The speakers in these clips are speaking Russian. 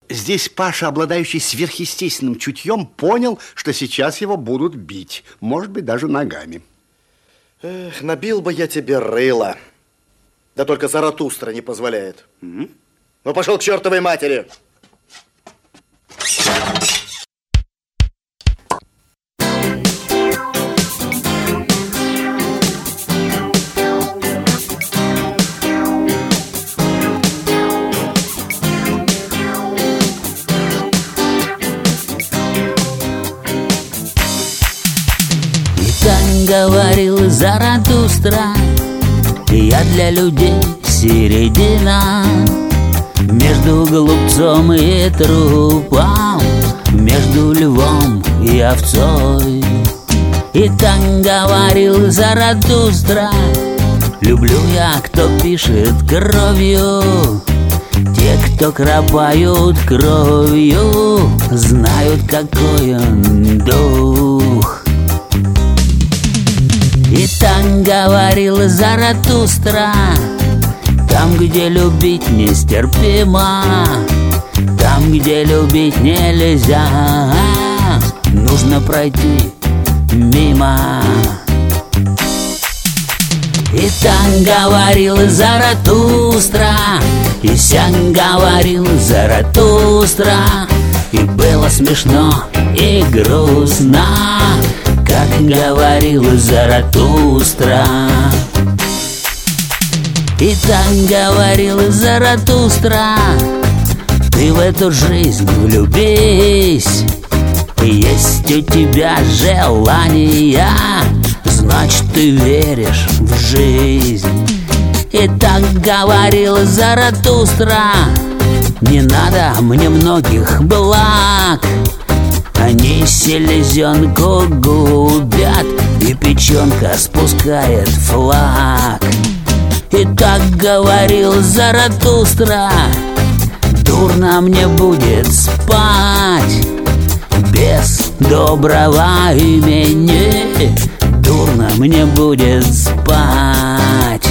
здесь Паша, обладающий сверхъестественным чутьем, понял, что сейчас его будут бить. Может быть, даже ногами. Эх, набил бы я тебе рыло. Да только Заратустра не позволяет. Ну, пошел к чертовой матери. Говорил Заратустра, я для людей середина, между глупцом и трупом, между львом и овцой. И так говорил Заратустра: люблю я, кто пишет кровью. Те, кто кропают кровью, знают, какой он дух. И так говорил Заратустра: там, где любить нестерпимо, там, где любить нельзя, нужно пройти мимо. И так говорил Заратустра, и сяк говорил Заратустра, и было смешно и грустно, как говорил Заратустра. И так говорил Заратустра: ты в эту жизнь влюбись, есть у тебя желания, значит, ты веришь в жизнь. И так говорил Заратустра: не надо мне многих благ, они селезенку губят, и печенка спускает флаг. И так говорил Заратустра: дурно мне будет спать без доброго имени, дурно мне будет спать.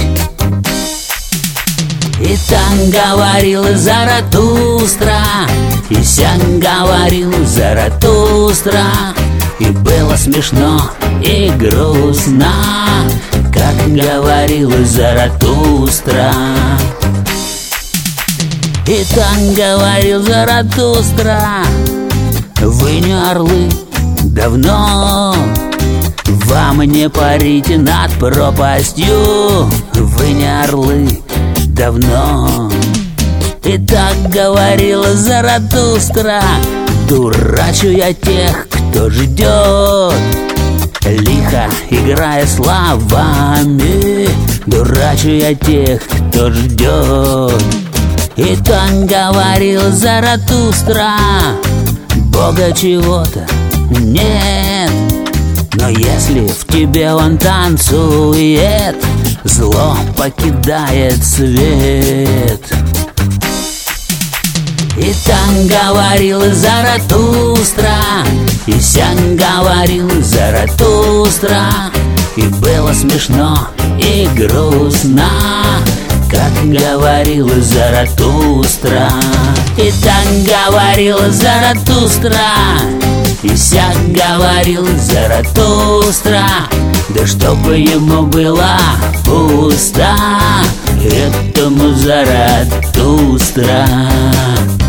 И так говорил Заратустра, и сяк говорил Заратустра, и было смешно и грустно, как говорил Заратустра. И так говорил Заратустра: вы не орлы давно, вам не парить над пропастью, вы не орлы давно. И так говорил Заратустра: дурачу я тех, кто ждет, лихо играя словами, дурачу я тех, кто ждет. И так говорил Заратустра: Бога чего-то нет, но если в тебе он танцует, зло покидает свет. И так говорил Заратустра, и сяк говорил Заратустра, и было смешно и грустно, как говорил Заратустра. И так говорил Заратустра, и сяк говорил Заратустра, да чтобы ему было пусто, этому Заратустра.